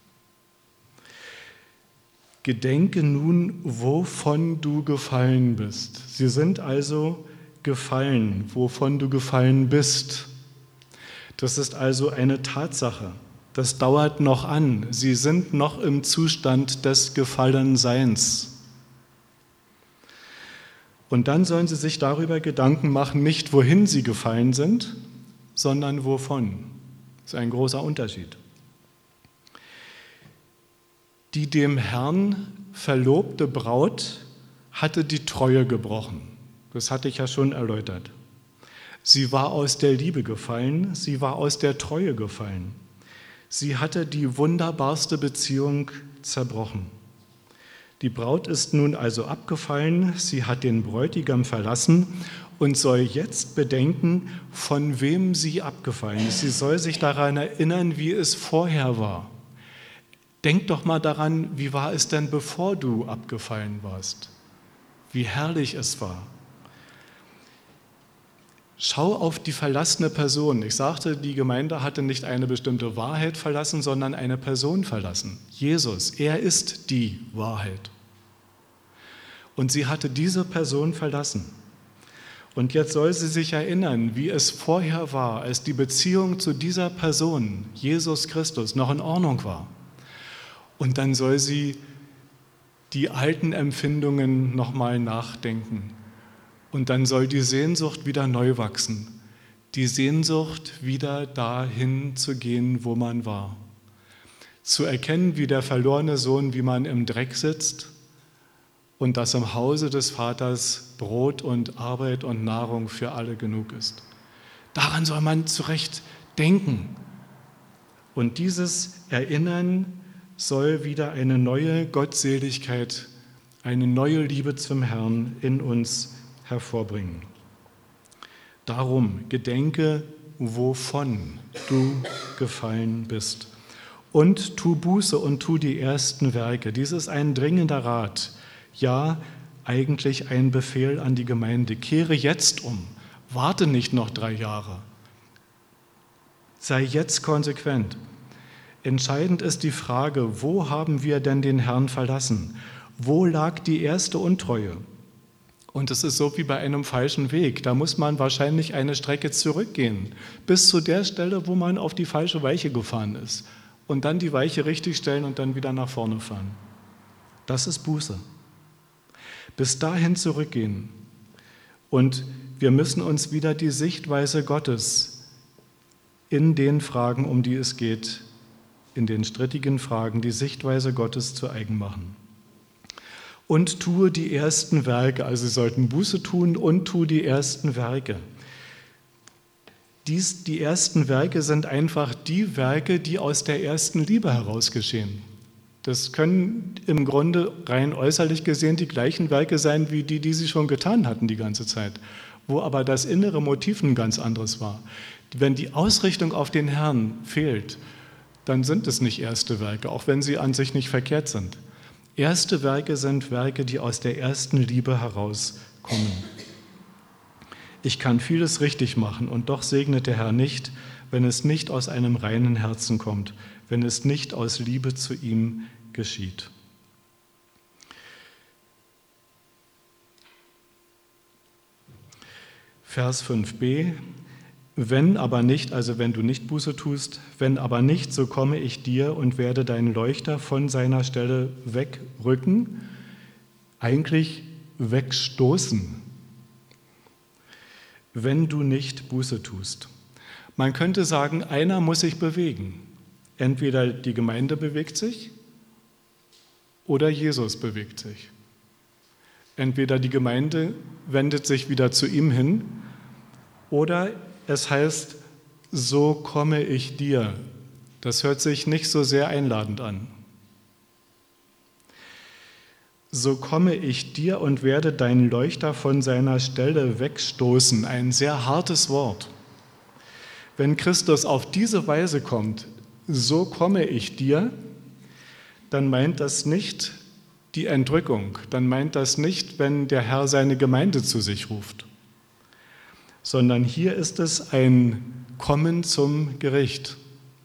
Gedenke nun, wovon du gefallen bist. Sie sind also gefallen, wovon du gefallen bist. Das ist also eine Tatsache. Das dauert noch an. Sie sind noch im Zustand des Gefallenseins. Und dann sollen sie sich darüber Gedanken machen, nicht wohin sie gefallen sind, sondern wovon. Das ist ein großer Unterschied. Die dem Herrn verlobte Braut hatte die Treue gebrochen. Das hatte ich ja schon erläutert. Sie war aus der Liebe gefallen, sie war aus der Treue gefallen. Sie hatte die wunderbarste Beziehung zerbrochen. Die Braut ist nun also abgefallen, sie hat den Bräutigam verlassen und soll jetzt bedenken, von wem sie abgefallen ist. Sie soll sich daran erinnern, wie es vorher war. Denk doch mal daran, wie war es denn, bevor du abgefallen warst? Wie herrlich es war. Schau auf die verlassene Person. Ich sagte, die Gemeinde hatte nicht eine bestimmte Wahrheit verlassen, sondern eine Person verlassen. Jesus, er ist die Wahrheit. Und sie hatte diese Person verlassen. Und jetzt soll sie sich erinnern, wie es vorher war, als die Beziehung zu dieser Person, Jesus Christus, noch in Ordnung war. Und dann soll sie die alten Empfindungen nochmal nachdenken. Und dann soll die Sehnsucht wieder neu wachsen. Die Sehnsucht, wieder dahin zu gehen, wo man war. Zu erkennen, wie der verlorene Sohn, wie man im Dreck sitzt und dass im Hause des Vaters Brot und Arbeit und Nahrung für alle genug ist. Daran soll man zurecht denken. Und dieses Erinnern soll wieder eine neue Gottseligkeit, eine neue Liebe zum Herrn in uns hervorbringen. Darum gedenke, wovon du gefallen bist. Und tu Buße und tu die ersten Werke. Dies ist ein dringender Rat. Ja, eigentlich ein Befehl an die Gemeinde. Kehre jetzt um. Warte nicht noch 3 Jahre. Sei jetzt konsequent. Entscheidend ist die Frage, wo haben wir denn den Herrn verlassen? Wo lag die erste Untreue? Und es ist so wie bei einem falschen Weg. Da muss man wahrscheinlich eine Strecke zurückgehen, bis zu der Stelle, wo man auf die falsche Weiche gefahren ist. Und dann die Weiche richtig stellen und dann wieder nach vorne fahren. Das ist Buße. Bis dahin zurückgehen Und wir müssen uns wieder die Sichtweise Gottes in den Fragen, um die es geht, in den strittigen Fragen, die Sichtweise Gottes zu eigen machen. Und tue die ersten Werke, also sie sollten Buße tun und tue die ersten Werke. Die ersten Werke sind einfach die Werke, die aus der ersten Liebe heraus geschehen. Das können im Grunde rein äußerlich gesehen die gleichen Werke sein, wie die sie schon getan hatten die ganze Zeit, wo aber das innere Motiv ein ganz anderes war. Wenn die Ausrichtung auf den Herrn fehlt, dann sind es nicht erste Werke, auch wenn sie an sich nicht verkehrt sind. Erste Werke sind Werke, die aus der ersten Liebe herauskommen. Ich kann vieles richtig machen und doch segnet der Herr nicht, wenn es nicht aus einem reinen Herzen kommt, wenn es nicht aus Liebe zu ihm geschieht. Vers 5b: Wenn aber nicht, also wenn du nicht Buße tust, wenn aber nicht, so komme ich dir und werde deinen Leuchter von seiner Stelle wegrücken, eigentlich wegstoßen, wenn du nicht Buße tust. Man könnte sagen, einer muss sich bewegen. Entweder die Gemeinde bewegt sich oder Jesus bewegt sich. Entweder die Gemeinde wendet sich wieder zu ihm hin oder es heißt, so komme ich dir. Das hört sich nicht so sehr einladend an. So komme ich dir und werde deinen Leuchter von seiner Stelle wegstoßen. Ein sehr hartes Wort. Wenn Christus auf diese Weise kommt, so komme ich dir, dann meint das nicht die Entrückung, dann meint das nicht, wenn der Herr seine Gemeinde zu sich ruft, sondern hier ist es ein Kommen zum Gericht.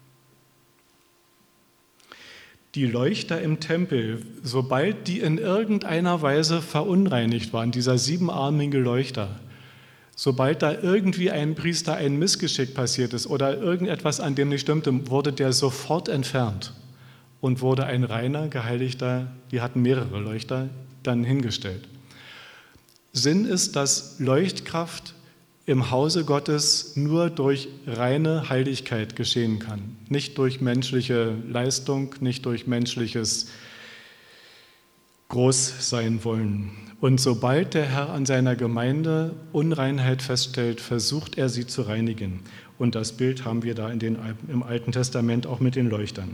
Die Leuchter im Tempel, sobald die in irgendeiner Weise verunreinigt waren, dieser siebenarmige Leuchter, sobald da irgendwie ein Priester ein Missgeschick passiert ist oder irgendetwas an dem nicht stimmte, wurde der sofort entfernt und wurde ein reiner, geheiligter, die hatten mehrere Leuchter, dann hingestellt. Sinn ist, dass Leuchtkraft im Hause Gottes nur durch reine Heiligkeit geschehen kann. Nicht durch menschliche Leistung, nicht durch menschliches Großsein wollen. Und sobald der Herr an seiner Gemeinde Unreinheit feststellt, versucht er sie zu reinigen. Und das Bild haben wir da im Alten Testament auch mit den Leuchtern.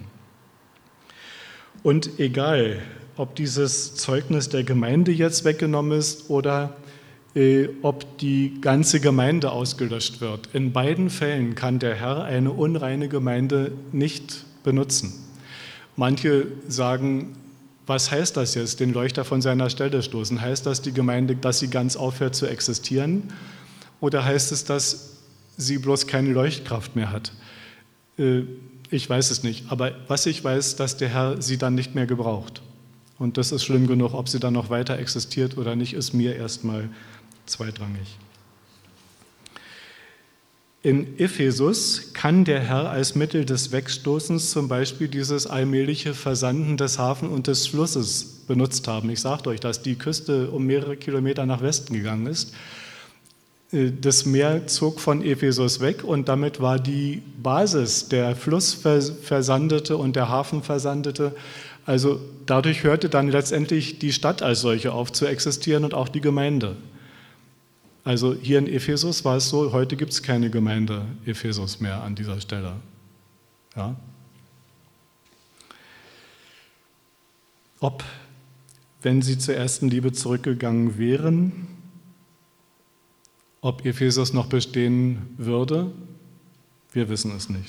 Und egal, ob dieses Zeugnis der Gemeinde jetzt weggenommen ist oder ob die ganze Gemeinde ausgelöscht wird. In beiden Fällen kann der Herr eine unreine Gemeinde nicht benutzen. Manche sagen, was heißt das jetzt, den Leuchter von seiner Stelle stoßen? Heißt das die Gemeinde, dass sie ganz aufhört zu existieren? Oder heißt es, dass sie bloß keine Leuchtkraft mehr hat? Ich weiß es nicht, aber was ich weiß, dass der Herr sie dann nicht mehr gebraucht. Und das ist schlimm genug, ob sie dann noch weiter existiert oder nicht, ist mir erstmal zweitrangig. In Ephesus kann der Herr als Mittel des Wegstoßens zum Beispiel dieses allmähliche Versanden des Hafens und des Flusses benutzt haben. Ich sagte euch, dass die Küste um mehrere Kilometer nach Westen gegangen ist. Das Meer zog von Ephesus weg und damit war die Basis, der Fluss versandete und der Hafen versandete. Also dadurch hörte dann letztendlich die Stadt als solche auf zu existieren und auch die Gemeinde. Also hier in Ephesus war es so, heute gibt es keine Gemeinde Ephesus mehr an dieser Stelle. Ja? Ob, wenn sie zur ersten Liebe zurückgegangen wären, ob Ephesus noch bestehen würde, wir wissen es nicht.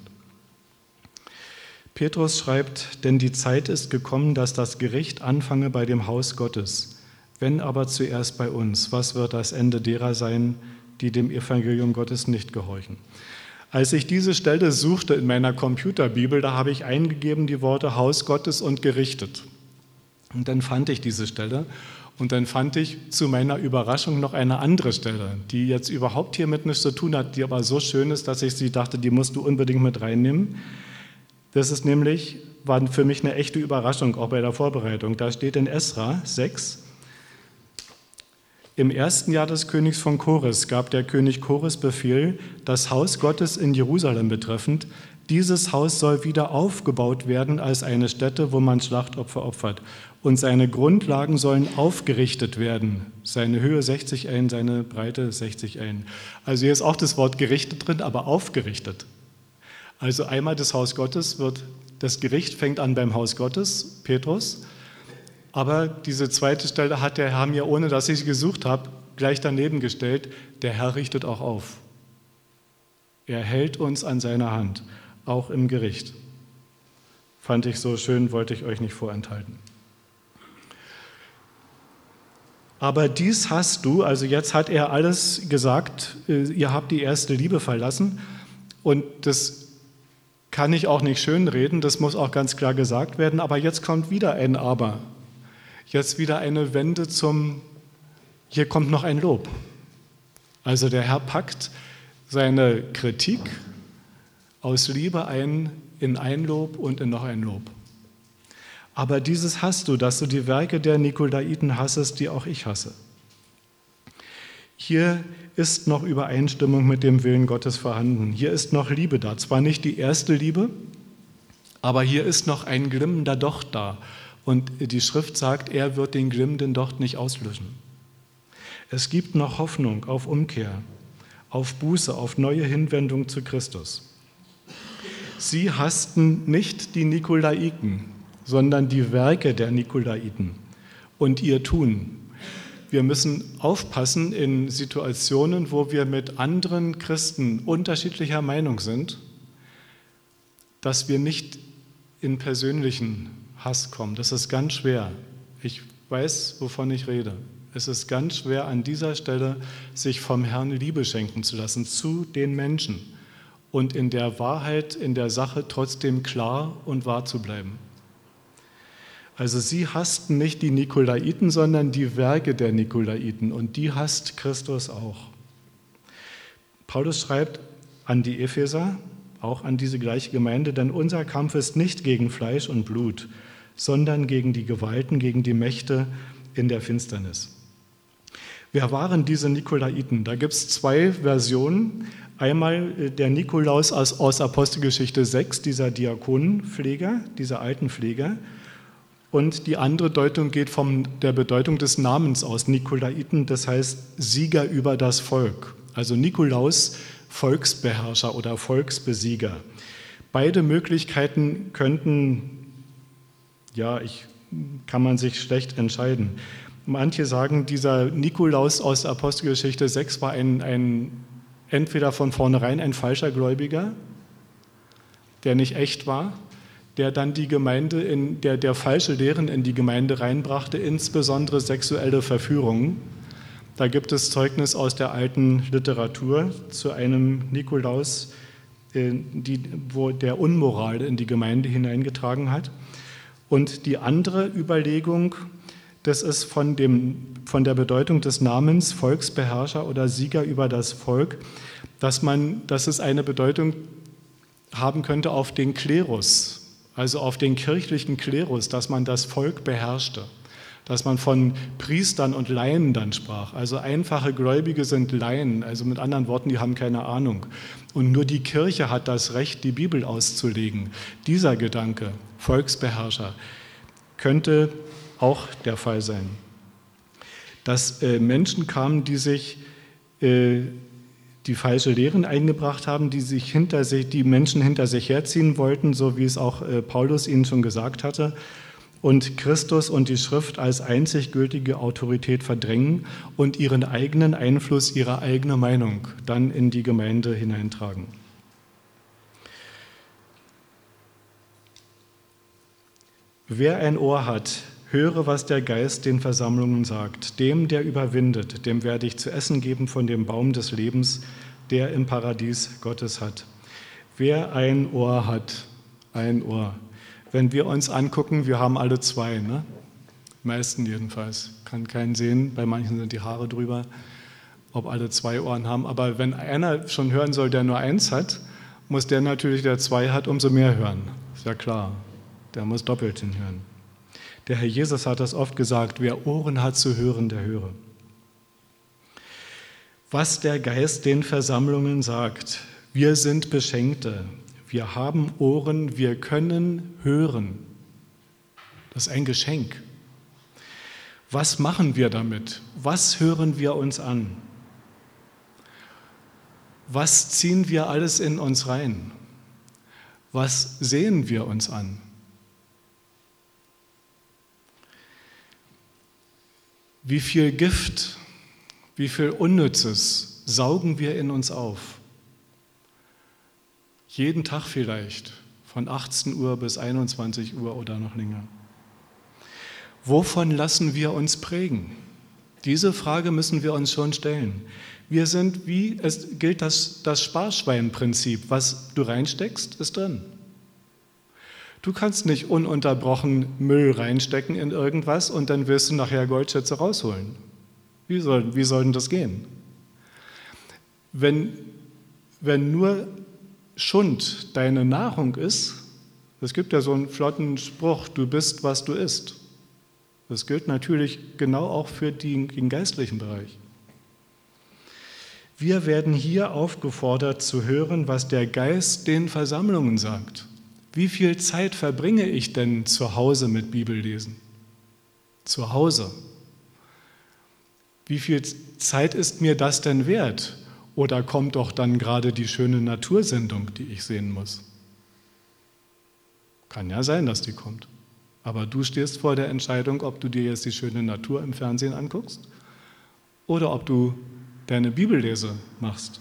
Petrus schreibt, denn die Zeit ist gekommen, dass das Gericht anfange bei dem Haus Gottes. Wenn aber zuerst bei uns, was wird das Ende derer sein, die dem Evangelium Gottes nicht gehorchen? Als ich diese Stelle suchte in meiner Computerbibel, da habe ich eingegeben die Worte Haus Gottes und gerichtet. Und dann fand ich diese Stelle und dann fand ich zu meiner Überraschung noch eine andere Stelle, die jetzt überhaupt hiermit nichts zu tun hat, die aber so schön ist, dass ich sie dachte, die musst du unbedingt mit reinnehmen. Das ist nämlich, war für mich eine echte Überraschung, auch bei der Vorbereitung. Da steht in Esra 6, Im ersten Jahr des Königs von Chores gab der König Chores Befehl, das Haus Gottes in Jerusalem betreffend, dieses Haus soll wieder aufgebaut werden als eine Stätte, wo man Schlachtopfer opfert. Und seine Grundlagen sollen aufgerichtet werden. Seine Höhe 60 Ellen, seine Breite 60 Ellen. Also hier ist auch das Wort gerichtet drin, aber aufgerichtet. Also einmal das Haus Gottes das Gericht fängt an beim Haus Gottes, Petrus. Aber diese zweite Stelle hat der Herr mir, ohne dass ich sie gesucht habe, gleich daneben gestellt. Der Herr richtet auch auf. Er hält uns an seiner Hand, auch im Gericht. Fand ich so schön, wollte ich euch nicht vorenthalten. Aber dies hast du, also jetzt hat er alles gesagt, ihr habt die erste Liebe verlassen. Und das kann ich auch nicht schönreden, das muss auch ganz klar gesagt werden. Aber jetzt kommt wieder ein Aber. Jetzt wieder eine Wende hier kommt noch ein Lob. Also der Herr packt seine Kritik aus Liebe in ein Lob und in noch ein Lob. Aber dieses hast du, dass du die Werke der Nikolaiten hassest, die auch ich hasse. Hier ist noch Übereinstimmung mit dem Willen Gottes vorhanden. Hier ist noch Liebe da. Zwar nicht die erste Liebe, aber hier ist noch ein glimmender Docht da. Und die Schrift sagt, er wird den glimmenden Docht nicht auslöschen. Es gibt noch Hoffnung auf Umkehr, auf Buße, auf neue Hinwendung zu Christus. Sie hassten nicht die Nikolaiten, sondern die Werke der Nikolaiten und ihr Tun. Wir müssen aufpassen in Situationen, wo wir mit anderen Christen unterschiedlicher Meinung sind, dass wir nicht in persönlichen Hass kommen. Das ist ganz schwer. Ich weiß, wovon ich rede. Es ist ganz schwer, an dieser Stelle sich vom Herrn Liebe schenken zu lassen zu den Menschen und in der Wahrheit, in der Sache trotzdem klar und wahr zu bleiben. Also sie hassten nicht die Nikolaiten, sondern die Werke der Nikolaiten und die hasst Christus auch. Paulus schreibt an die Epheser, auch an diese gleiche Gemeinde, denn unser Kampf ist nicht gegen Fleisch und Blut, sondern gegen die Gewalten, gegen die Mächte in der Finsternis. Wer waren diese Nikolaiten? Da gibt es zwei Versionen. Einmal der Nikolaus aus Apostelgeschichte 6, dieser Diakonenpfleger, dieser Altenpfleger. Und die andere Deutung geht von der Bedeutung des Namens aus, Nikolaiten, das heißt Sieger über das Volk. Also Nikolaus, Volksbeherrscher oder Volksbesieger. Beide Möglichkeiten kann man sich schlecht entscheiden. Manche sagen, dieser Nikolaus aus der Apostelgeschichte 6 war entweder von vornherein ein falscher Gläubiger, der nicht echt war, der dann die Gemeinde, der falsche Lehren in die Gemeinde reinbrachte, insbesondere sexuelle Verführungen. Da gibt es Zeugnis aus der alten Literatur zu einem Nikolaus, wo der Unmoral in die Gemeinde hineingetragen hat. Und die andere Überlegung, das ist von der Bedeutung des Namens Volksbeherrscher oder Sieger über das Volk, dass es eine Bedeutung haben könnte auf den Klerus, also auf den kirchlichen Klerus, dass man das Volk beherrschte, dass man von Priestern und Laien dann sprach. Also einfache Gläubige sind Laien, also mit anderen Worten, die haben keine Ahnung. Und nur die Kirche hat das Recht, die Bibel auszulegen. Dieser Gedanke, Volksbeherrscher, könnte auch der Fall sein. Dass Menschen kamen, die sich die falsche Lehren eingebracht haben, die Menschen hinter sich herziehen wollten, so wie es auch Paulus ihnen schon gesagt hatte, und Christus und die Schrift als einzig gültige Autorität verdrängen und ihren eigenen Einfluss, ihre eigene Meinung dann in die Gemeinde hineintragen. Wer ein Ohr hat, höre, was der Geist den Versammlungen sagt. Dem, der überwindet, dem werde ich zu essen geben von dem Baum des Lebens, der im Paradies Gottes hat. Wer ein Ohr hat, ein Ohr. Wenn wir uns angucken, wir haben alle zwei, ne? Meisten jedenfalls. Kann keinen sehen, bei manchen sind die Haare drüber, ob alle zwei Ohren haben. Aber wenn einer schon hören soll, der nur eins hat, muss der natürlich, der zwei hat, umso mehr hören. Ist ja klar. Der muss doppelt hinhören. Der Herr Jesus hat das oft gesagt, wer Ohren hat zu hören, der höre. Was der Geist den Versammlungen sagt: Wir sind Beschenkte, wir haben Ohren, wir können hören. Das ist ein Geschenk. Was machen wir damit? Was hören wir uns an? Was ziehen wir alles in uns rein? Was sehen wir uns an? Wie viel Gift, wie viel Unnützes saugen wir in uns auf? Jeden Tag vielleicht, von 18 Uhr bis 21 Uhr oder noch länger. Wovon lassen wir uns prägen? Diese Frage müssen wir uns schon stellen. Wir sind, wie es gilt das Sparschweinprinzip. Was du reinsteckst, ist drin. Du kannst nicht ununterbrochen Müll reinstecken in irgendwas und dann wirst du nachher Goldschätze rausholen. Wie soll denn das gehen? Wenn nur Schund deine Nahrung ist, es gibt ja so einen flotten Spruch, du bist, was du isst. Das gilt natürlich genau auch für den geistlichen Bereich. Wir werden hier aufgefordert zu hören, was der Geist den Versammlungen sagt. Wie viel Zeit verbringe ich denn zu Hause mit Bibellesen? Zu Hause. Wie viel Zeit ist mir das denn wert? Oder kommt doch dann gerade die schöne Natursendung, die ich sehen muss? Kann ja sein, dass die kommt. Aber du stehst vor der Entscheidung, ob du dir jetzt die schöne Natur im Fernsehen anguckst oder ob du deine Bibellese machst.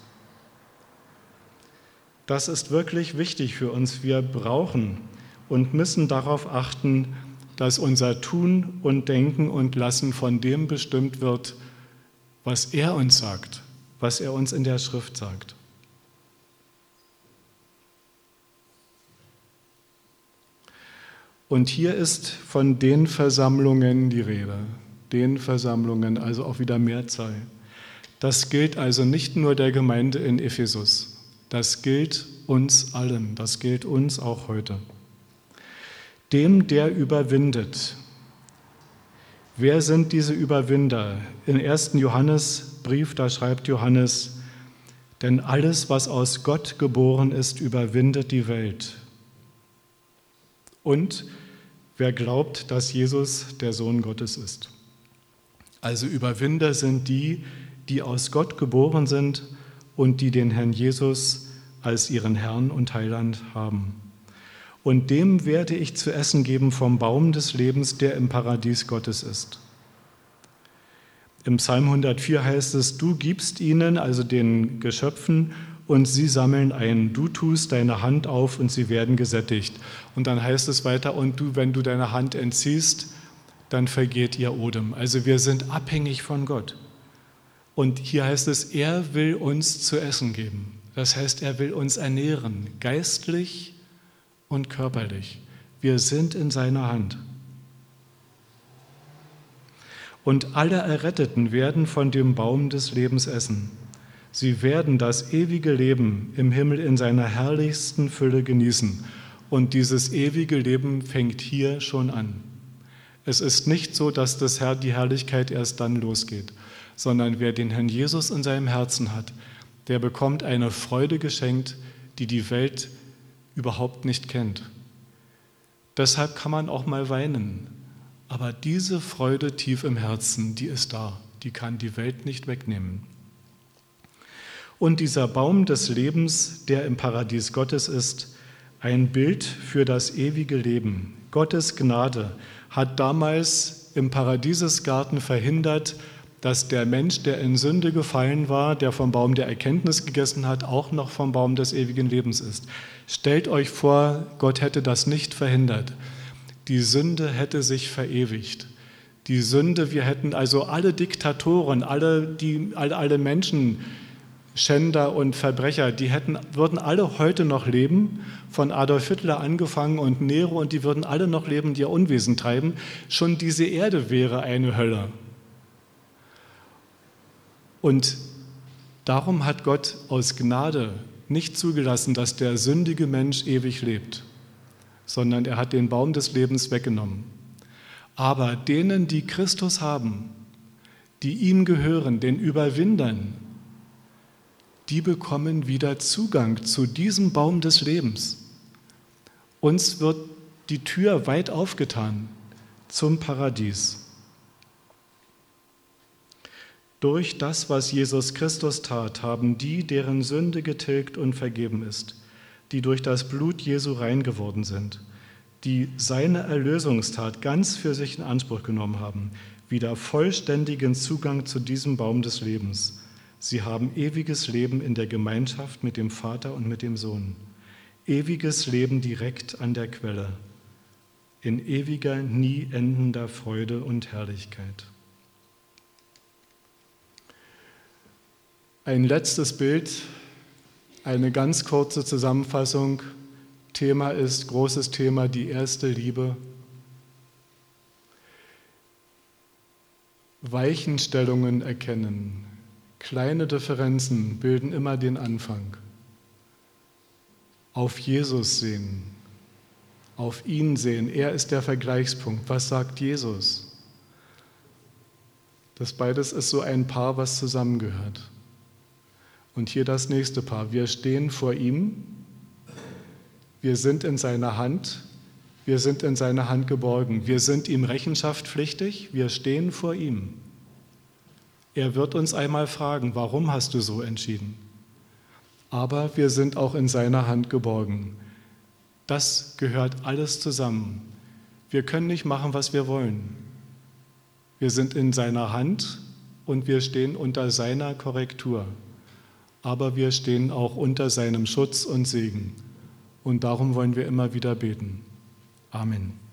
Das ist wirklich wichtig für uns. Wir brauchen und müssen darauf achten, dass unser Tun und Denken und Lassen von dem bestimmt wird, was er uns sagt, was er uns in der Schrift sagt. Und hier ist von den Versammlungen die Rede, den Versammlungen, also auch wieder Mehrzahl. Das gilt also nicht nur der Gemeinde in Ephesus, das gilt uns allen, das gilt uns auch heute. Dem, der überwindet. Wer sind diese Überwinder? Im 1. Johannesbrief, da schreibt Johannes: Denn alles, was aus Gott geboren ist, überwindet die Welt. Und wer glaubt, dass Jesus der Sohn Gottes ist. Also Überwinder sind die, die aus Gott geboren sind und die den Herrn Jesus als ihren Herrn und Heiland haben. Und dem werde ich zu essen geben vom Baum des Lebens, der im Paradies Gottes ist. Im Psalm 104 heißt es: Du gibst ihnen, also den Geschöpfen, und sie sammeln ein. Du tust deine Hand auf und sie werden gesättigt. Und dann heißt es weiter: Und du, wenn du deine Hand entziehst, dann vergeht ihr Odem. Also wir sind abhängig von Gott. Und hier heißt es, er will uns zu essen geben. Das heißt, er will uns ernähren, geistlich und körperlich. Wir sind in seiner Hand. Und alle Erretteten werden von dem Baum des Lebens essen. Sie werden das ewige Leben im Himmel in seiner herrlichsten Fülle genießen. Und dieses ewige Leben fängt hier schon an. Es ist nicht so, dass die Herrlichkeit erst dann losgeht, sondern wer den Herrn Jesus in seinem Herzen hat, der bekommt eine Freude geschenkt, die die Welt überhaupt nicht kennt. Deshalb kann man auch mal weinen. Aber diese Freude tief im Herzen, die ist da, die kann die Welt nicht wegnehmen. Und dieser Baum des Lebens, der im Paradies Gottes ist, ein Bild für das ewige Leben. Gottes Gnade hat damals im Paradiesesgarten verhindert, dass der Mensch, der in Sünde gefallen war, der vom Baum der Erkenntnis gegessen hat, auch noch vom Baum des ewigen Lebens ist. Stellt euch vor, Gott hätte das nicht verhindert. Die Sünde hätte sich verewigt. Die Sünde, wir hätten also alle Diktatoren, alle Menschenschänder und Verbrecher, würden alle heute noch leben, von Adolf Hitler angefangen und Nero, und die würden alle noch leben, die ihr Unwesen treiben. Schon diese Erde wäre eine Hölle. Und darum hat Gott aus Gnade nicht zugelassen, dass der sündige Mensch ewig lebt, sondern er hat den Baum des Lebens weggenommen. Aber denen, die Christus haben, die ihm gehören, den Überwindern, die bekommen wieder Zugang zu diesem Baum des Lebens. Uns wird die Tür weit aufgetan zum Paradies. Durch das, was Jesus Christus tat, haben die, deren Sünde getilgt und vergeben ist, die durch das Blut Jesu rein geworden sind, die seine Erlösungstat ganz für sich in Anspruch genommen haben, wieder vollständigen Zugang zu diesem Baum des Lebens. Sie haben ewiges Leben in der Gemeinschaft mit dem Vater und mit dem Sohn. Ewiges Leben direkt an der Quelle. In ewiger, nie endender Freude und Herrlichkeit. Ein letztes Bild, eine ganz kurze Zusammenfassung. Thema ist, großes Thema, die erste Liebe. Weichenstellungen erkennen. Kleine Differenzen bilden immer den Anfang. Auf Jesus sehen, auf ihn sehen. Er ist der Vergleichspunkt. Was sagt Jesus? Das beides ist so ein Paar, was zusammengehört. Und hier das nächste Paar. Wir stehen vor ihm, wir sind in seiner Hand, wir sind in seiner Hand geborgen. Wir sind ihm Rechenschaft pflichtig, wir stehen vor ihm. Er wird uns einmal fragen, warum hast du so entschieden? Aber wir sind auch in seiner Hand geborgen. Das gehört alles zusammen. Wir können nicht machen, was wir wollen. Wir sind in seiner Hand und wir stehen unter seiner Korrektur. Aber wir stehen auch unter seinem Schutz und Segen. Und darum wollen wir immer wieder beten. Amen.